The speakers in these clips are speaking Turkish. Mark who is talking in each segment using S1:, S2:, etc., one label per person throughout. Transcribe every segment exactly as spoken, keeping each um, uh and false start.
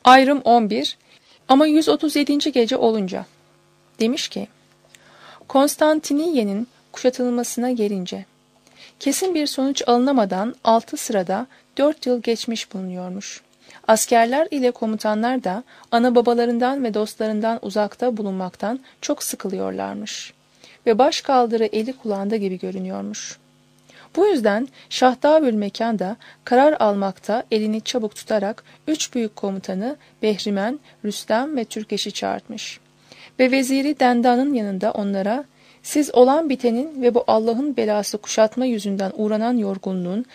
S1: Ayrım on bir. Ama yüz otuz yedinci gece olunca demiş ki, Konstantiniye'nin kuşatılmasına gelince kesin bir sonuç alınamadan altı sırada dört yıl geçmiş bulunuyormuş. Askerler ile komutanlar da ana babalarından ve dostlarından uzakta bulunmaktan çok sıkılıyorlarmış ve başkaldırı eli kulağında gibi görünüyormuş. Bu yüzden Şahdâbülmekan da karar almakta elini çabuk tutarak üç büyük komutanı Behrimen, Rüstem ve Türkeş'i çağırtmış. Ve veziri Dendan'ın yanında onlara, siz olan bitenin ve bu Allah'ın belası kuşatma yüzünden uğranan yorgunluğun,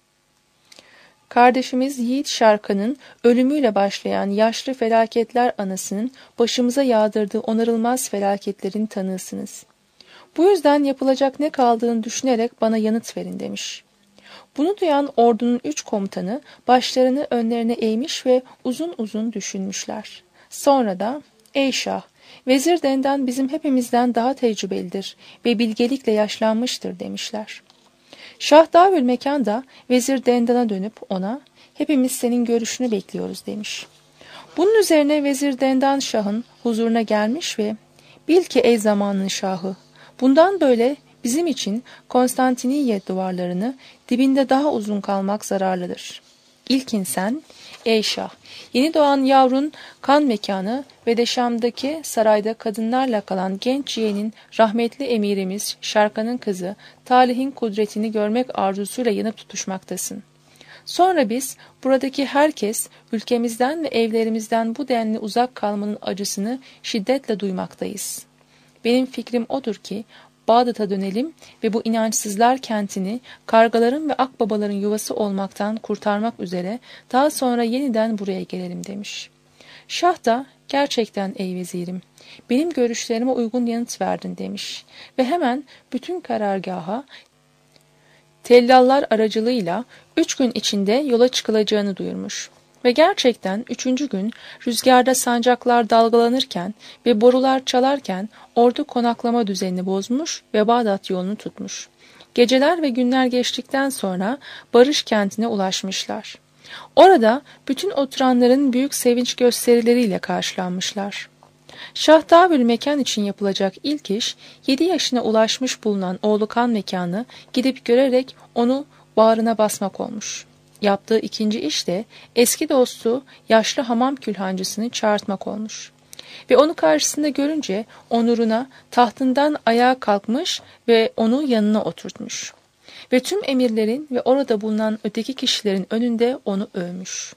S1: kardeşimiz Yiğit Şarkan'ın ölümüyle başlayan yaşlı felaketler anasının başımıza yağdırdığı onarılmaz felaketlerin tanığısınız. Bu yüzden yapılacak ne kaldığını düşünerek bana yanıt verin demiş. Bunu duyan ordunun üç komutanı başlarını önlerine eğmiş ve uzun uzun düşünmüşler. Sonra da, ey Şah, Vezir Dendan bizim hepimizden daha tecrübelidir ve bilgelikle yaşlanmıştır demişler. Şahdâbülmekan da Vezir Dendan'a dönüp ona, hepimiz senin görüşünü bekliyoruz demiş. Bunun üzerine Vezir Dendan Şah'ın huzuruna gelmiş ve, bil ki ey zamanın Şahı, bundan böyle bizim için Konstantiniye duvarlarını dibinde daha uzun kalmak zararlıdır. İlkin sen, ey Şah, yeni doğan yavrun kan mekanı ve de Şam'daki sarayda kadınlarla kalan genç yeğenin rahmetli emirimiz Şarkan'ın kızı Talih'in kudretini görmek arzusuyla yanıp tutuşmaktasın. Sonra biz buradaki herkes ülkemizden ve evlerimizden bu denli uzak kalmanın acısını şiddetle duymaktayız. Benim fikrim odur ki Bağdat'a dönelim ve bu inançsızlar kentini kargaların ve akbabaların yuvası olmaktan kurtarmak üzere daha sonra yeniden buraya gelelim demiş. Şah da gerçekten ey vezirim, benim görüşlerime uygun yanıt verdin demiş ve hemen bütün karargaha tellallar aracılığıyla üç gün içinde yola çıkılacağını duyurmuş. Ve gerçekten üçüncü gün rüzgarda sancaklar dalgalanırken ve borular çalarken ordu konaklama düzenini bozmuş ve Bağdat yolunu tutmuş. Geceler ve günler geçtikten sonra Barış kentine ulaşmışlar. Orada bütün oturanların büyük sevinç gösterileriyle karşılanmışlar. Şahdâbülmekan için yapılacak ilk iş, yedi yaşına ulaşmış bulunan oğlu kan mekanı gidip görerek onu bağrına basmak olmuş. Yaptığı ikinci iş de eski dostu yaşlı hamam külhancısını çağırtmak olmuş. Ve onu karşısında görünce onuruna tahtından ayağa kalkmış ve onu yanına oturtmuş. Ve tüm emirlerin ve orada bulunan öteki kişilerin önünde onu övmüş.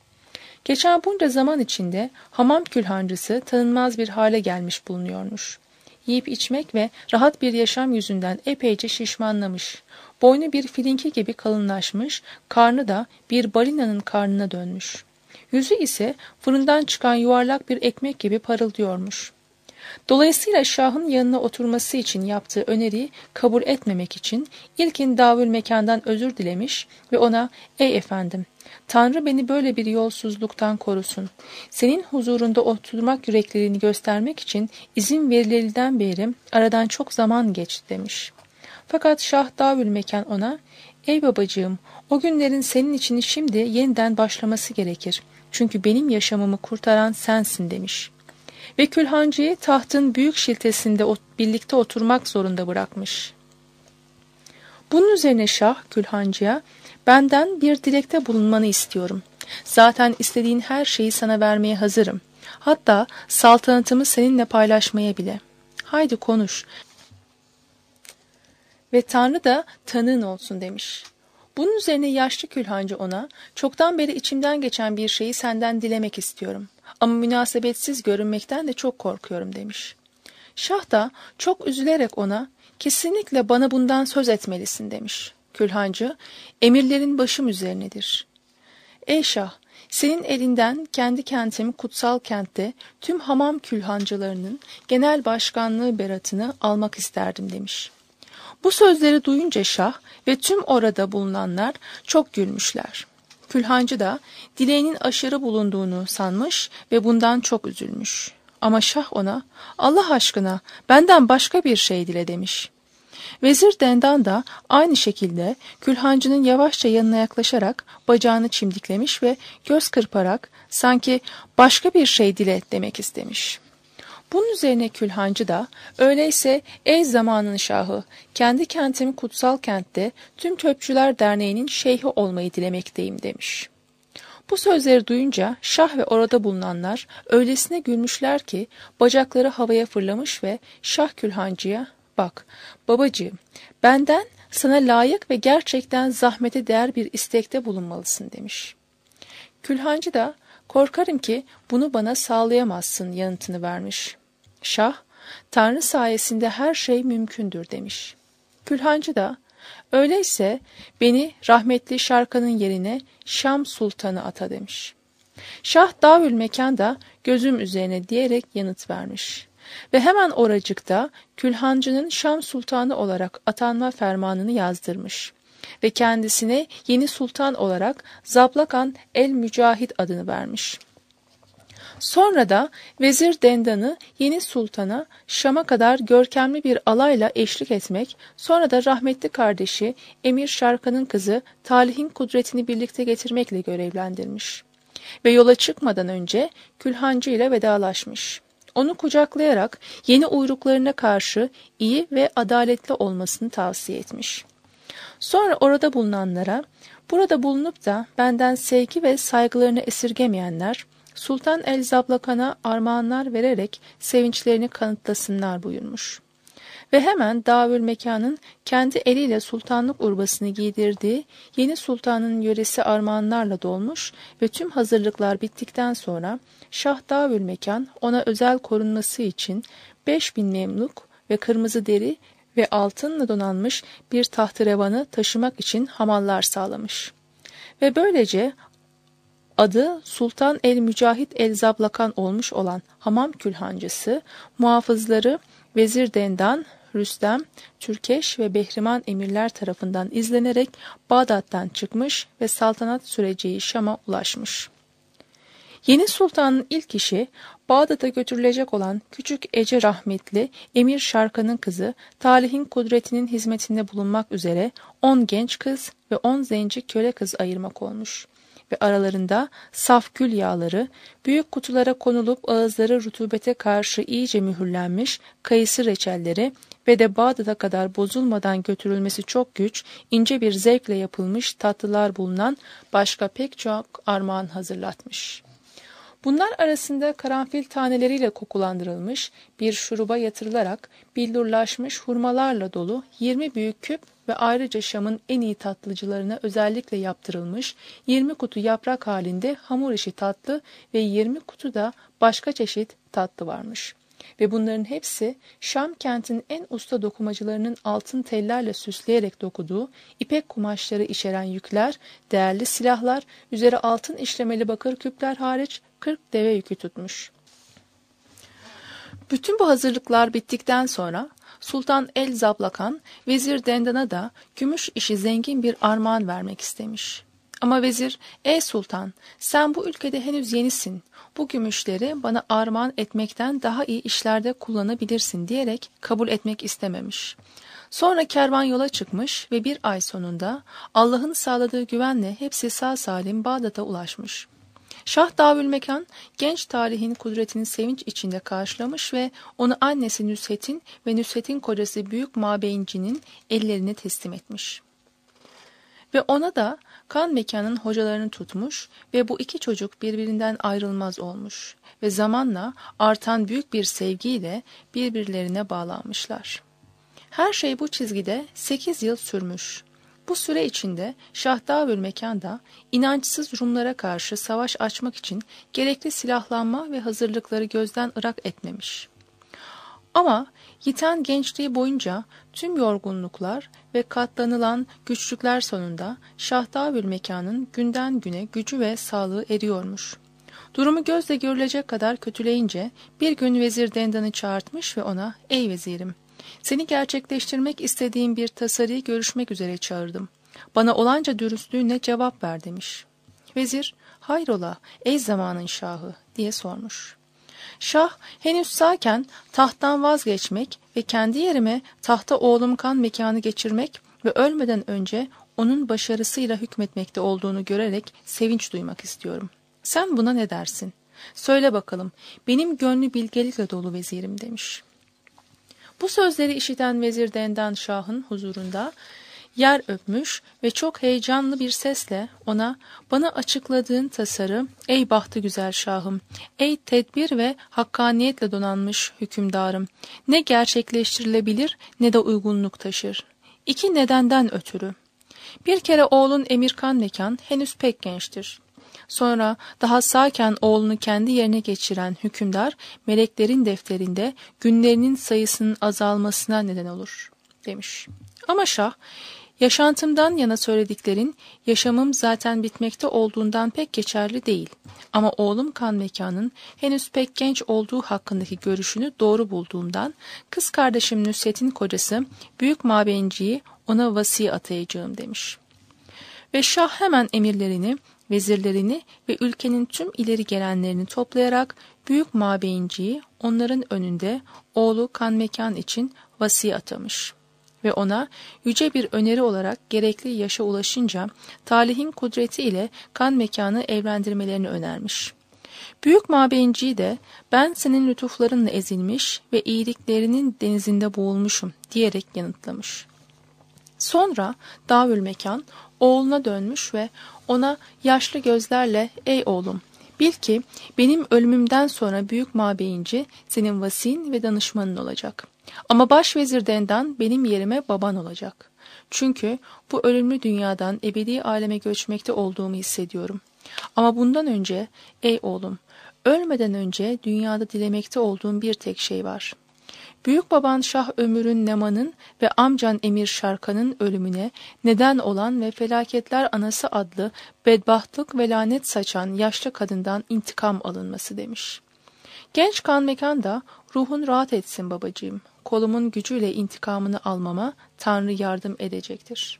S1: Geçen bunca zaman içinde hamam külhancısı tanınmaz bir hale gelmiş bulunuyormuş. Yiyip içmek ve rahat bir yaşam yüzünden epeyce şişmanlamış. Boynu bir filinki gibi kalınlaşmış, karnı da bir balinanın karnına dönmüş. Yüzü ise fırından çıkan yuvarlak bir ekmek gibi parıldıyormuş. Dolayısıyla Şah'ın yanına oturması için yaptığı öneriyi kabul etmemek için ilkin Davülmekan'dan özür dilemiş ve ona, ''Ey efendim, Tanrı beni böyle bir yolsuzluktan korusun. Senin huzurunda oturmak yürekliliğini göstermek için izin verilerinden beri aradan çok zaman geçti.'' demiş. Fakat Şah Davülmekan ona, ''Ey babacığım, o günlerin senin için şimdi yeniden başlaması gerekir. Çünkü benim yaşamımı kurtaran sensin.'' demiş. Ve külhancıyı tahtın büyük şiltesinde birlikte oturmak zorunda bırakmış. Bunun üzerine Şah külhancıya, ''Benden bir dilekte bulunmanı istiyorum. Zaten istediğin her şeyi sana vermeye hazırım. Hatta saltanatımı seninle paylaşmaya bile. Haydi konuş. Ve Tanrı da tanığın olsun.'' demiş. Bunun üzerine yaşlı külhancı ona, ''Çoktan beri içimden geçen bir şeyi senden dilemek istiyorum. Ama münasebetsiz görünmekten de çok korkuyorum.'' demiş. Şah da çok üzülerek ona, ''Kesinlikle bana bundan söz etmelisin.'' demiş. Külhancı, ''Emirlerin başım üzerinedir. Ey Şah, senin elinden kendi kentim kutsal kentte tüm hamam külhancılarının genel başkanlığı beratını almak isterdim.'' demiş. Bu sözleri duyunca Şah ve tüm orada bulunanlar çok gülmüşler. Külhancı da dileğinin aşırı bulunduğunu sanmış ve bundan çok üzülmüş. Ama Şah ona, ''Allah aşkına benden başka bir şey dile.'' demiş. Vezir Dendan da aynı şekilde külhancının yavaşça yanına yaklaşarak bacağını çimdiklemiş ve göz kırparak sanki başka bir şey dile demek istemiş. Bunun üzerine külhancı da öyleyse ey zamanın şahı, kendi kentim kutsal kentte tüm Çöpçüler Derneği'nin şeyhi olmayı dilemekteyim demiş. Bu sözleri duyunca şah ve orada bulunanlar öylesine gülmüşler ki bacakları havaya fırlamış ve şah külhancıya bak babacığım benden sana layık ve gerçekten zahmete değer bir istekte bulunmalısın demiş. Külhancı da korkarım ki bunu bana sağlayamazsın yanıtını vermiş. Şah, Tanrı sayesinde her şey mümkündür demiş. Külhancı da, öyleyse beni rahmetli Şarkan'ın yerine Şam Sultanı ata demiş. Şah Davülmekan da gözüm üzerine diyerek yanıt vermiş. Ve hemen oracıkta külhancının Şam Sultanı olarak atanma fermanını yazdırmış. Ve kendisine yeni sultan olarak Zablakan el-Mücahit adını vermiş. Sonra da Vezir Dendan'ı yeni sultana Şam'a kadar görkemli bir alayla eşlik etmek, sonra da rahmetli kardeşi Emir Şarkan'ın kızı Talih'in kudretini birlikte getirmekle görevlendirmiş. Ve yola çıkmadan önce külhancı ile vedalaşmış. Onu kucaklayarak yeni uyruklarına karşı iyi ve adaletli olmasını tavsiye etmiş. Sonra orada bulunanlara, burada bulunup da benden sevgi ve saygılarını esirgemeyenler, Sultan el-Zablakan'a armağanlar vererek sevinçlerini kanıtlasınlar buyurmuş. Ve hemen Davülmekan'ın kendi eliyle sultanlık urbasını giydirdiği yeni sultanın yöresi armağanlarla dolmuş ve tüm hazırlıklar bittikten sonra Şah Davülmekan ona özel korunması için beş bin memluk ve kırmızı deri ve altınla donanmış bir tahterevanı taşımak için hamallar sağlamış. Ve böylece adı Sultan el-Mücahit el-Zablakan olmuş olan hamam külhancısı, muhafızları Vezir Dendan, Rüstem, Türkeş ve Behriman emirler tarafından izlenerek Bağdat'tan çıkmış ve saltanat süreceği Şam'a ulaşmış. Yeni sultanın ilk işi Bağdat'a götürülecek olan küçük Ece rahmetli Emir Şarkan'ın kızı Talih'in kudretinin hizmetinde bulunmak üzere on genç kız ve on zenci köle kız ayırmak olmuş. Ve aralarında saf gül yağları, büyük kutulara konulup ağızları rutubete karşı iyice mühürlenmiş kayısı reçelleri ve de Bağdat'a kadar bozulmadan götürülmesi çok güç, ince bir zevkle yapılmış tatlılar bulunan başka pek çok armağan hazırlatmış. Bunlar arasında karanfil taneleriyle kokulandırılmış bir şuruba yatırılarak billurlaşmış hurmalarla dolu yirmi büyük küp ve ayrıca Şam'ın en iyi tatlıcılarına özellikle yaptırılmış yirmi kutu yaprak halinde hamur işi tatlı ve yirmi kutu da başka çeşit tatlı varmış. Ve bunların hepsi Şam kentinin en usta dokumacılarının altın tellerle süsleyerek dokuduğu ipek kumaşları içeren yükler, değerli silahlar, üzeri altın işlemeli bakır küpler hariç kırk deve yükü tutmuş. Bütün bu hazırlıklar bittikten sonra Sultan el-Zablakan, Vezir Dendan'a da gümüş işi zengin bir armağan vermek istemiş. Ama vezir, ey sultan, sen bu ülkede henüz yenisin, bu gümüşleri bana armağan etmekten daha iyi işlerde kullanabilirsin diyerek kabul etmek istememiş. Sonra kervan yola çıkmış ve bir ay sonunda Allah'ın sağladığı güvenle hepsi sağ salim Bağdat'a ulaşmış. Şah Davülmekan genç Talih'in kudretini sevinç içinde karşılamış ve onu annesi Nüshet'in ve Nüshet'in kocası Büyük Mabeyinci'nin ellerine teslim etmiş. Ve ona da kan mekanın hocalarını tutmuş ve bu iki çocuk birbirinden ayrılmaz olmuş ve zamanla artan büyük bir sevgiyle birbirlerine bağlanmışlar. Her şey bu çizgide sekiz yıl sürmüş. Bu süre içinde Şah Davülmekan da inançsız Rumlara karşı savaş açmak için gerekli silahlanma ve hazırlıkları gözden ırak etmemiş. Ama yiten gençliği boyunca tüm yorgunluklar ve katlanılan güçlükler sonunda Şah Davülmekan'ın günden güne gücü ve sağlığı eriyormuş. Durumu gözle görülecek kadar kötüleyince bir gün Vezir Dendan'ı çağırtmış ve ona ''Ey vezirim, seni gerçekleştirmek istediğim bir tasarıyı görüşmek üzere çağırdım. Bana olanca dürüstlüğüne cevap ver.'' demiş. Vezir ''Hayrola ey zamanın şahı?'' diye sormuş. Şah henüz sağken tahttan vazgeçmek ve kendi yerime tahta oğlum kan mekanı geçirmek ve ölmeden önce onun başarısıyla hükmetmekte olduğunu görerek sevinç duymak istiyorum. Sen buna ne dersin? Söyle bakalım, benim gönlü bilgelikle dolu vezirim demiş. Bu sözleri işiten Vezir Dendan Şah'ın huzurunda yer öpmüş ve çok heyecanlı bir sesle ona bana açıkladığın tasarı ey bahtı güzel şahım, ey tedbir ve hakkaniyetle donanmış hükümdarım ne gerçekleştirilebilir ne de uygunluk taşır. İki nedenden ötürü. Bir kere oğlun Emirkan Mekan henüz pek gençtir. Sonra daha sağken oğlunu kendi yerine geçiren hükümdar meleklerin defterinde günlerinin sayısının azalmasına neden olur demiş. Ama Şah, yaşantımdan yana söylediklerin yaşamım zaten bitmekte olduğundan pek geçerli değil. Ama oğlum Kan Mekan'ın henüz pek genç olduğu hakkındaki görüşünü doğru bulduğumdan kız kardeşim Nusret'in kocası Büyük Mabeyinci'yi ona vasi atayacağım demiş. Ve Şah hemen emirlerini, vezirlerini ve ülkenin tüm ileri gelenlerini toplayarak Büyük Mabeyinci'yi onların önünde oğlu Kan Mekan için vasi atamış. Ve ona yüce bir öneri olarak gerekli yaşa ulaşınca talihin kudreti ile Kan Mekan'ı evlendirmelerini önermiş. Büyük Mabeyinci'yi de ben senin lütuflarınla ezilmiş ve iyiliklerinin denizinde boğulmuşum diyerek yanıtlamış. Sonra Davülmekan oğluna dönmüş ve ona yaşlı gözlerle ey oğlum bil ki benim ölümümden sonra Büyük Mabeyinci senin vasin ve danışmanın olacak. Ama başvezir Dendan benim yerime baban olacak. Çünkü bu ölümlü dünyadan ebedi aleme göçmekte olduğumu hissediyorum. Ama bundan önce ey oğlum ölmeden önce dünyada dilemekte olduğum bir tek şey var. Büyük baban Şah Ömür'ün Neman'ın ve amcan Emir Şarkan'ın ölümüne neden olan ve felaketler anası adlı bedbahtlık ve lanet saçan yaşlı kadından intikam alınması demiş. Genç Kan Mekan da ruhun rahat etsin babacığım, kolumun gücüyle intikamını almama Tanrı yardım edecektir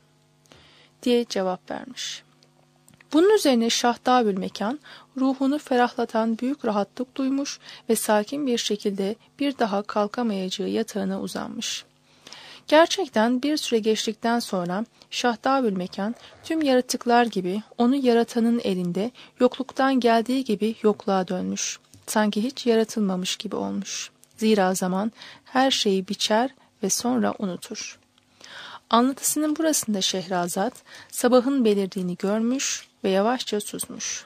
S1: diye cevap vermiş. Bunun üzerine Şah Davülmekan ruhunu ferahlatan büyük rahatlık duymuş ve sakin bir şekilde bir daha kalkamayacağı yatağına uzanmış. Gerçekten bir süre geçtikten sonra Şah Davülmekan tüm yaratıklar gibi onu yaratanın elinde yokluktan geldiği gibi yokluğa dönmüş. Sanki hiç yaratılmamış gibi olmuş. Zira zaman her şeyi biçer ve sonra unutur. Anlatısının burasında Şehrazat sabahın belirdiğini görmüş ve yavaşça susmuş.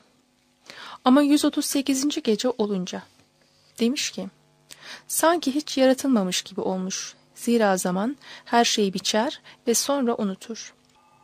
S1: Ama yüz otuz sekizinci gece olunca demiş ki, sanki hiç yaratılmamış gibi olmuş. Zira zaman her şeyi biçer ve sonra unutur.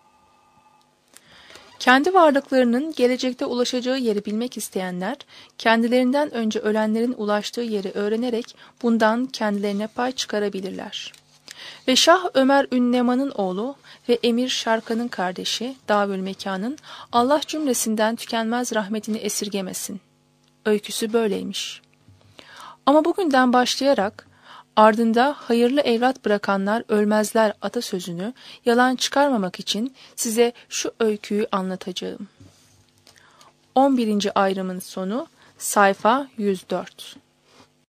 S1: Kendi varlıklarının gelecekte ulaşacağı yeri bilmek isteyenler, kendilerinden önce ölenlerin ulaştığı yeri öğrenerek bundan kendilerine pay çıkarabilirler. Ve Şah Ömer Ünneman'ın oğlu ve Emir Şarkan'ın kardeşi Davülmekan'ın Allah cümlesinden tükenmez rahmetini esirgemesin. Öyküsü böyleymiş. Ama bugünden başlayarak ardında hayırlı evlat bırakanlar ölmezler atasözünü yalan çıkarmamak için size şu öyküyü anlatacağım. on birinci ayrımın sonu sayfa yüz dört.